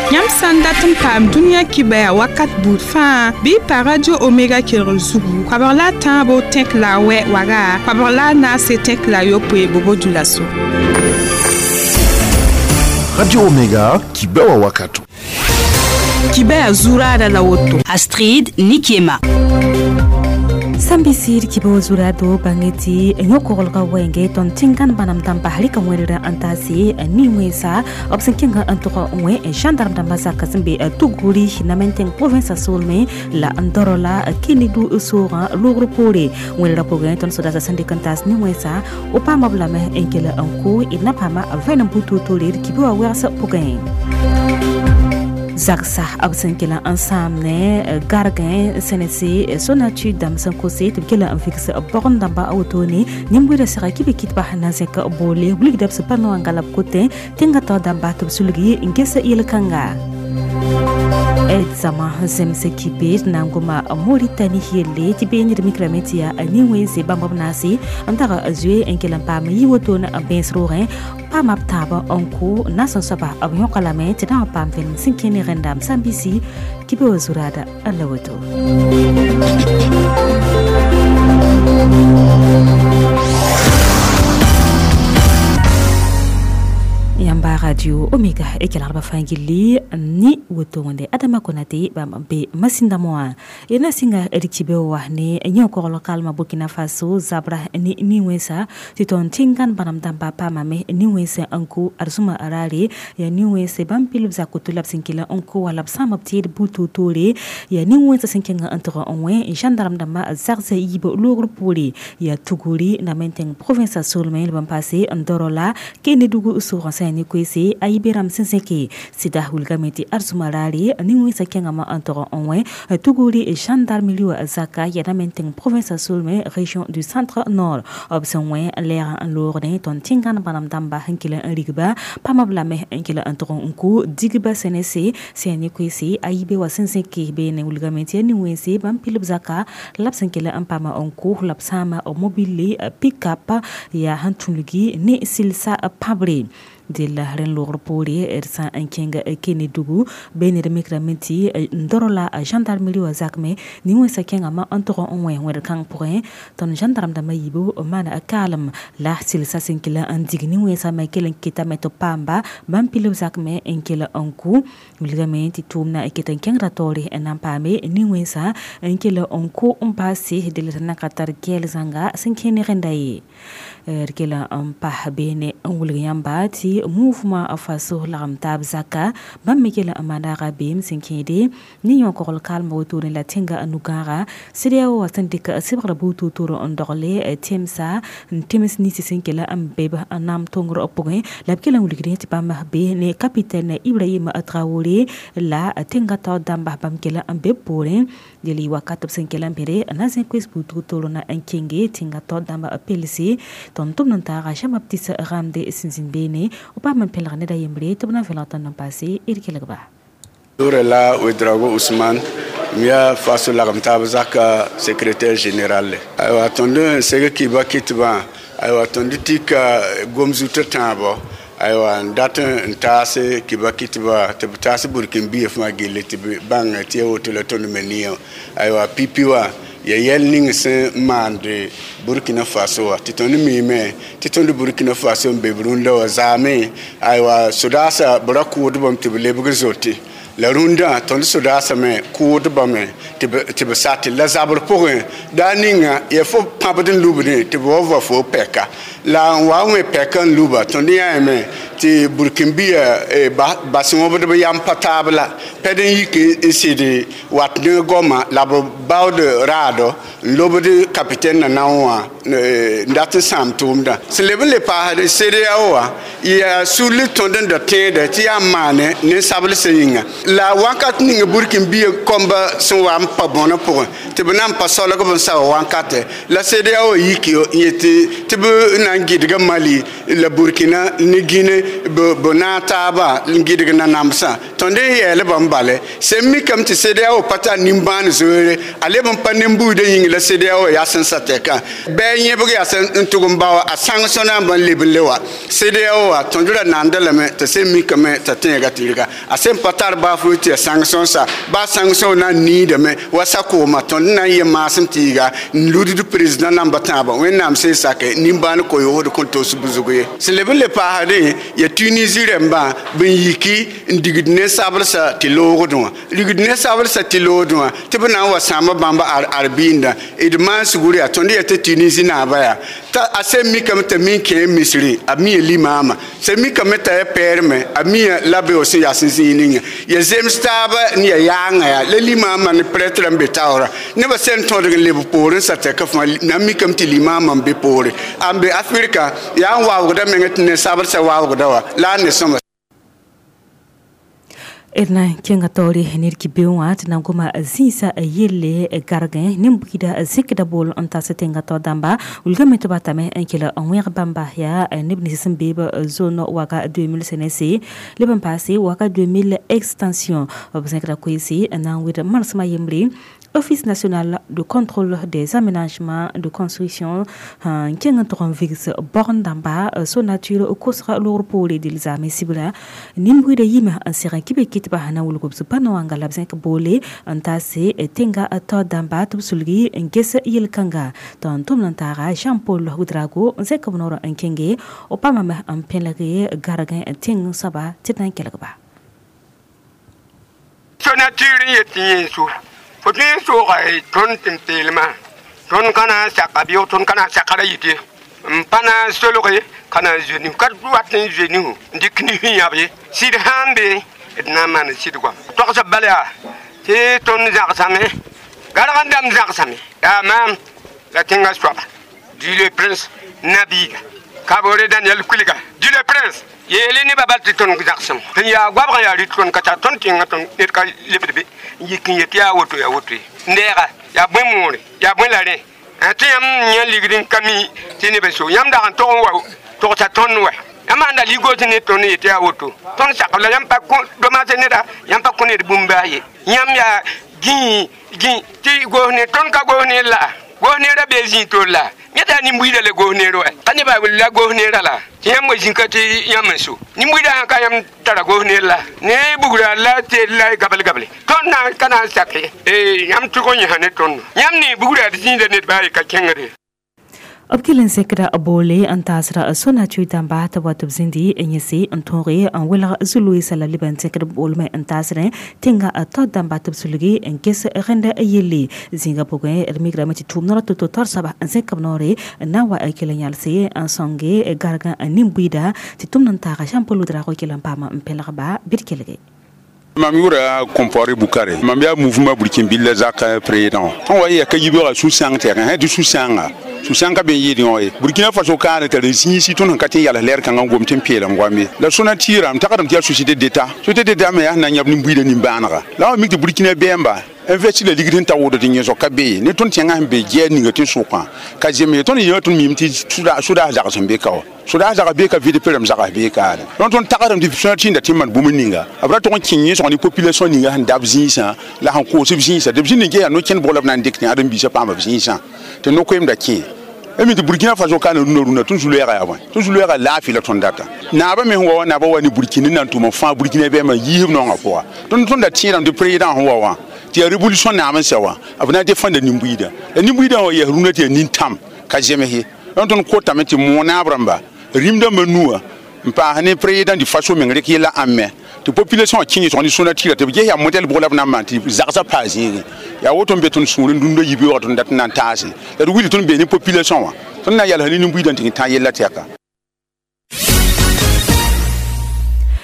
Yam sandatum pam dunia kibaya wakat bout fa bi pa radio Omega Kero Zugu. Kwabarla tambo tek la we waga. Kwabarla na se tek la yo pwe bobo dulaso. Radio Omega kibaya wakatu. Kibaya zurada la woto. Astrid Nikiema. Sambisir kibo zurado bangeti nyokolga wenge ton tingan banam tamba halika mwera antasi ni wesa obsenkinga antuka we gendarme dambasa kasimbe tuguri namenteng province solme la andorola kinidu sora logro pore wera pogen ton soda syndicantas ni wesa opama blame enkela anko inapama venam butu toler kibo wersa pogen Zaksa absenkela ensemble gargain senesi sonatu dam sankose tibkela anfikse born damba autoni nimbira sera kibikit bahana zeka bole blik dab sepano angalap kote tingato damba tubsulgi ingesa ilkanga Zama zemse kibir nangoma Mauritanie hele tibeni de micrometia niwe se bambabnasi antara azue enkelan pam yiwotona bensrorin pam aptaba onko nason saba abyon kalame tina pam film sinkeni rendam sambisi kibo zurada alawoto Yamba radio Omega ekelarba fangili ni wotonde adama konate bam be masinda moa ena singa erikibe wahne nyoko lokal ma Burkina Faso zabra ni wesa titon tingan banam damba pama me ni wesa anku arsuma arare ya ni wesa bam pilub za kutulab sinkila anku wala samapti butu tole ya ni wesa sinkinga antro onwe gendarme damba zarza yibo logro poli ya tuguri na menteng province solmel bam passé ndorola kene dugu usura ni kwese aiberam senseke sida hulgameti arsumarari niwe sakengama antoro onwe tuguri gendarme liwa zaka ya menteng province solme région du centre nord obsenwe l'air lourd ton tingan banam damba hankila rigba pamablame hankila antoro unku digba senese seni kwese aibe wa senseke be ne hulgameti niwe se bam pilub zaka lapsenkela ampama onku lapsama mobile pick-up ya hantulugi ne silsa pabre de la ren logro poli ersa enkenga keni dugu beni de micramenti ndorola gendarmerie wa zakme ni wesa kenga ma antoro onwe wer kang point ton gendarme da mayibo mana akalam la silsa sinkila andigni wesa ma kelen kita meto pamba bampilo zakme enkela onku ligamenti tumna eketen kenga tori enampame ni wesa enkela onku umpasi de la nakatar kel zanga sinkeni rendaye erkela ampa bene nguliyamba ti mouvement afaso laramtab zaka bamekela amanda rabim sinkede ni yonkol kalma autour la tinga anugara sidiawo wasandika sibra butu turo ondorle temsa temis ni sinkela ambeba anam tongro opoge labkela nguligre ti bam bene capitaine Ibrahim Traoré la tinga to damba bamkela ambepore deli wakatop sinkela mbere anazen kwes butu turo na enkenge tinga to damba apelsi tontum nantara shamaptisa ramde sinzinbene opama pelrane da yembre tobna velatan no passé irkelagba Dore la Ouedraogo Ousmane mia faso la ramtab zaka secrétaire général ay attendu c'est qui va kitba ay attendu tika gomzuta tabo ay wa data ntase qui va kitba te tase burkin bief ma geleti bang tie hotel autonomie ay wa pipiwa ya yel ning se mande Burkina Faso titoni mime titoni Burkina Faso be Burundi wa zame aywa sudasa buraku dubam tibele bugzoti la runda ton sudasa me ku dubame tibe sati la zabur porin daninga ye fo pabden lubne tibo wa fo peka la wa me peka luba ton dia me ti Burkimbia e basingo de yam patabla peden yiki isidi watne goma la bawde rado lobde capitaine na wa ndate samtumda selebele pa de CDAO ya sulu tonden de tede ti amane ne sable seyinga la wakat ni Burkimbia komba so wa pabona pour tɩ b na n pa saolg b n sa wãnkate la CEDEAO yik yo n yetɩ tɩ b na n gɩdga Mali la Burkina ne Guinée b na n taaba n gɩdg nanamsã tõnd n yɛɛlba n bale sẽn mikame tɩ CEDEAO pa tar nimbãan zoore a leb n pa nimbuudã yĩng la CEDEAO yaa sẽn sa tɛka bɩ yẽbg yaa sẽn n tʋg n ba wa a sãng sõna n bãn leb n le wa CEDEAO wa tõnd ra nanda lame tɩ sẽn mikame t'a tẽega tɩrga a sẽn pa tar baafo tɩ ya sãng sõnsa baa sãng sõg na n niidame wa sakooma tõnd na n yẽ maasem tɩɩga n ludd président namba tãaba wẽnnaam sẽn sake nimbãan koyoosd kõn tos buzg ye sẽn leb n le paasdẽ ya Tunisie rẽmbã b n yiki n digd ne-sablsã tɩ loogdẽ wã ligd ne-sablsã tɩ loogdẽ wã tɩ b na n wa sãamba bãmba arbɩɩnda d maan sugr yaa tõnd yetɩ Tunisie naaba yaa t'a a sẽn mikame t'a min kẽ Misri a mi ya limaama sẽn mikame t'a ya pɛɛrme a mi ya la beoog sẽn yaa sẽn zĩig ninga ya zems taaba n ya yaangã yaa la limaamã ne prɛtrã n be taoora nebã sẽn tõdg n leb poor n sa tɛka fãa na mikame tɩ limaamã n be poore a n be Afrika yaa n waoogda mengã tɩ ne-sablsã waoogda wa la a ne sõma Erna kenga tori nirki bewa tina goma zinsa yelle gargan nimbida zikda bol anta setenga to damba ulga meto batame enkela onwer bamba ya nibni simbeba zone waka 2000 le ban passé waka 2000 extension obsekra koisi na wida marsma yemri Office national de contrôle des aménagements de construction kenga toron vix born damba so nature kosra lor pole dilzame sibula nimbida yima ansira kibekit bahana wulgob supana wangala bzek bole antase tenga to damba tubsulgi ngesa yilkanga ton tumnantara Jean Paul Hudrago zek bonora enkenge opama me ampelage garagan ting saba titan kelgba so nature yetin so fotin so ay ton timtelma ton kana sakabio ton kana sakara yiti mpana sologe kana jeni kat watin jeni dikni yabe sid hambe etna man sid kwa to sa balya te ton zaksame garagan dam zaksame ya mam la tinga swaba du le prince nabiga kabore Daniel Kuliga du le prince yele ni babal ton zaksam tin ya gwabra ya ritron kata ton tinga ton et ka lebebe yikin yeti ya woto ndera ya bwemore ya bwelare atiam nya ligrin kami tini beso yam da to wa to ta ton wa amanda ligo tini ton yeti ya woto ton sakala yam pa ko do ma tene da yam pa ko ne bumbaye yam ya gi ti go ne ton ka go ne la go ne da bezi to la nyata ni mbuida le go ne ro tani ba la go ne la yam mo jinkati yam so ni mbuida ka yam tara go ne la ne bugura la te la gabal ton na kana sakle yam tu ko nyane ton yam ni bugura di de net ba ka kengere Abkilen sekra abole antasra sona chuitan ba ta watub zindi enyesi antore an wela zului sala liban sekra bolme antasre tinga atod dan batub sulugi enkes renda yeli zinga poge ermigra mati tumnora to torsaba ansekabnore nawa akelen yalse ansonge garga animbuida titumnan ta champolu dra ko kelan pama mpelaba birkelege Mamura comparé Boukare. Mamia mouvement Burkina Billa Zaka président. On voyait que Yibora sous 5 terrain, du sous 5. Sous 5 bien Burkina Faso Kane, le signe si ton quartier y a l'air quand on gomme tempier en Guamé. La sonatire, am takam tia société d'État. Société d'État, mais n'a n'y a ni bouille ni banra. Là, on met de Burkina Bemba. Investi le ligrin tawo de dinyo kabe ne ton tianga be je ni ngati sokan ka jeme ton yo ton mimti suda za zambe ka suda za be ka vide pelem za be ka ton takaram di fsati nda timman bumuninga abra ton kinyi so ni population ni han dabzinsa la han ko sibzinsa dabzin ni ya no ken bolab nan dikni adam bi sa pamba bzinsa te no koyem da ki emi di Burkina Faso kana runa tun zulera ya wan tun zulera la fi la ton data na ba me ho na ba wani Burkina nan to mo fa Burkina be ma yihim no ngafo ton da tiran de president ho wa ti révolution na amansawa abuna defendre nimbuida nimbuida o yeruna ti nintam ka jemehe don ko tameti mona bramba rimda menua mpa hani président du faso mengre ki la amme to population kinyi so ni sona tira te je ya model bolab na manti zaksa pazi ya woto beton sunu ndundo yibi woto ndat nan tasi da wili ton be ni population wa ton na yalla hani nimbuida tin ta yella teka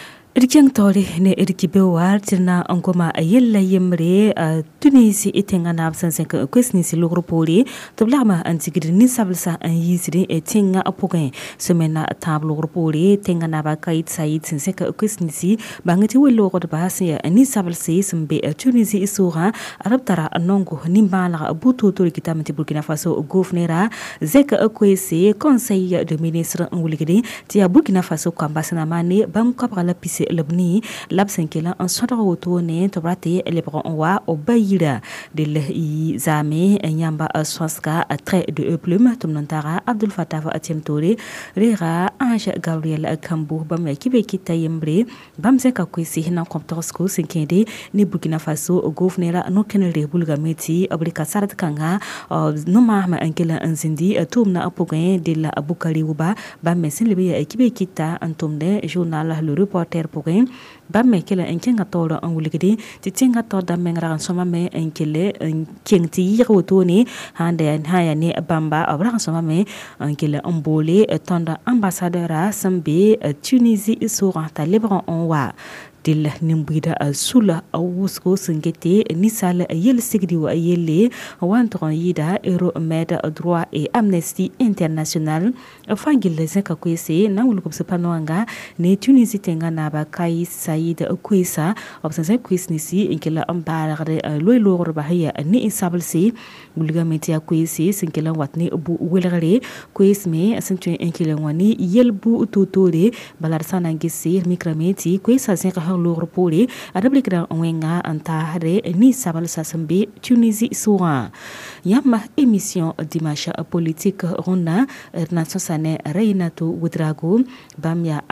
Irkiang tole ne irkibewa tirna angoma yella yemre Tunisi etengana absense ke kwesni si logropoli to blama antigri ni sablsa an yisri etenga apogen semena tab logropoli tengana ba kait said sense ke kwesni si bangati wello ko ba se ni sablse sembe Tunisi isura arab tara nongo nimbala butu to kitamati Burkina Faso gouvernera zeka kwese conseil de ministre nguligri tia Burkina Faso kambasana mane bam kabala pise lebni labsenkela en sotra autone to brate lebron wa obayira de le zame nyamba swaska trait de plume tumnantara Abdul Fattah Atiemtore rera Ange Gabriel Kambu bam kibe kitayembre bam zeka kwesi na comptosko senkende ni Burkina Faso gouvernera no kenele bulgameti obrika sarat kanga no mahma ankela anzindi tumna apogen de la abukari uba bam meselebe kibe kita antumde journal le reporter pogen bamme kele enkenga tolo anguligidi titinga to da mengra soma me enkele enkenti yirotoni hande haya ne bamba abra soma me enkele ambole tonda ambassadeur sambe Tunisie sura ta lebron onwa dil nimbida sula awusko singete nisal yel sigdi wa yelle wantron yida euro med droit et amnesty international fangil zeka kwese na wulko sepanwanga ne Tunisie tenga na ba kai said kwesa obsense kwesnisi inkela ambarade loylor ba haya ni isablse wulgameti kwese sinkela watni bu welare kwesme asentwe inkela wani yelbu tutore balar sanangisi mikrameti kwesa zeka lor pole adablikra wenga antare ni sabal sasambe Tunisie soura yama émission dimanche politique ronda nation sane Reinato Ouedraogo bamya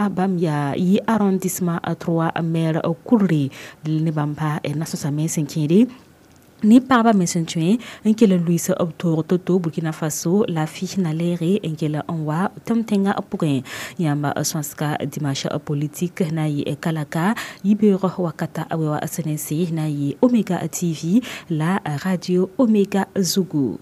yi arrondissement 3 maire Koulri ni bamba nation same senkiri ni parba mesentue enkele Louis Obtour Toto Burkina Faso la fille na lere enkele onwa tamtenga apugen yamba swanska dimanche politique na yi kalaka yibero wakata awewa SNC na yi Omega TV la radio Omega Zougou.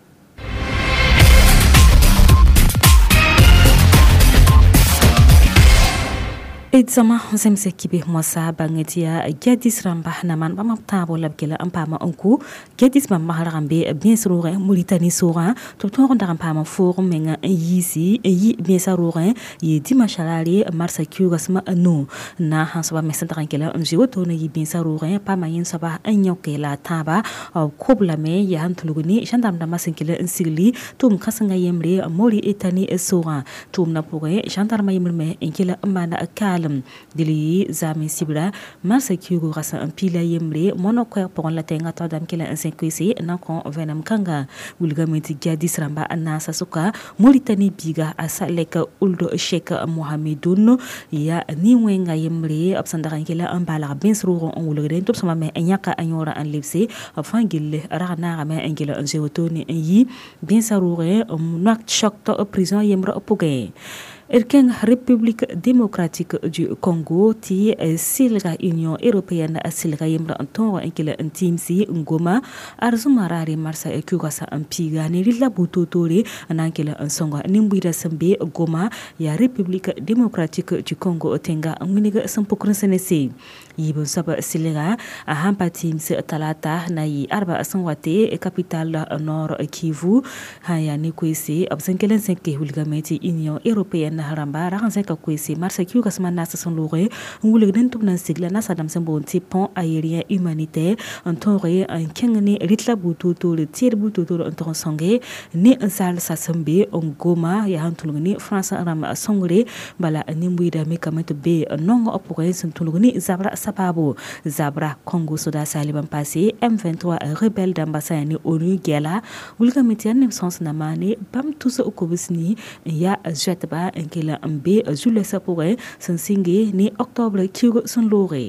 Edzama semse kibe mosa bangetia Gadis ramba naman bamaptabo labkela ampama onku Gadis mamahararambe bien soroure Mauritanie sora to ndampama forum menga yisi yi bien soroure yi dimachalali marsa kugasma no na hansaba mesantarankela njiwoto na yi bien soroure pa mayin saba anyokela taba koblame ya hantuluguni gendarme da masenkela insigli tum kasanga yemre mori etani sora tum na poure gendarme yemre enkela amana akal dili zame sibra marsa kiugo rasa ampila yemre monokwer pour la tenga to dam kila insekwisi na kon venam kanga wulgameti Gadis ramba anasa suka Mauritanie biga asaleka uldo Sheikh Mohamedoun ya ni wenga yemre absandara kila ambala bensro on wulgren top sama me anyaka anyora an lipse afangil rana me angela anjewotoni yi bensarure nak chok to prison yemre opoge Erken République démocratique du Congo ti silga Union européenne silga yemra anton enkele intimsi ngoma arzumarari marsa ekugasa ampiga ne lilla butotore anankele ansonga nimbira sambe goma ya République démocratique du Congo tenga nginiga sampokrensenese yibo saba silga ahampa timsi talata na yi arba asangwate capitale nord Kivu haya ni kwese absenkelen senke hulgameti Union européenne haramba rakanse ka kwese marsa kiu kasma nasa son lore ngule den tumna sigla nasa dam sembo ti pont aérien humanitaire antore en kengani ritla bututo le tier bututo anton songe ni sal sa sembe ngoma ya hantulugni France ram songre bala nimbuida mekamet be nongo opore sentulugni zabra sapabo zabra Congo soda saliban passé M23 rebelle d'ambassade ONU gela wulga metian sens namane bam tous okobisni ya jetba kela ambe Jules Sapore sensinge ni octobre kigo son lore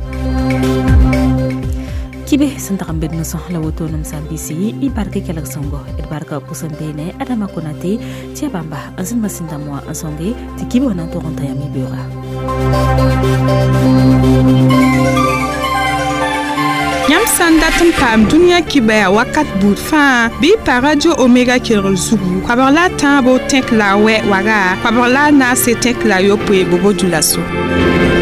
kibe santakambe no son la woto nam sambisi ibarke kelak songo ibarka pusambene adama konate tiabamba azin masinda moi ansonge tikibo na toronta ya mibura Yam sanda pam dunia kibaya wakat bout fa bi pa radio Omega Kero Zougou kwabarla tambo tek la we waga kwabarla na se tek la yo pwe bobo dulaso